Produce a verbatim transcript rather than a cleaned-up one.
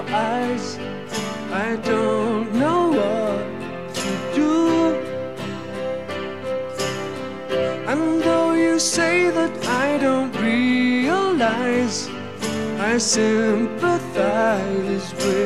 eyes. I don't know what to do. And though you say that I don't realize, I sympathize with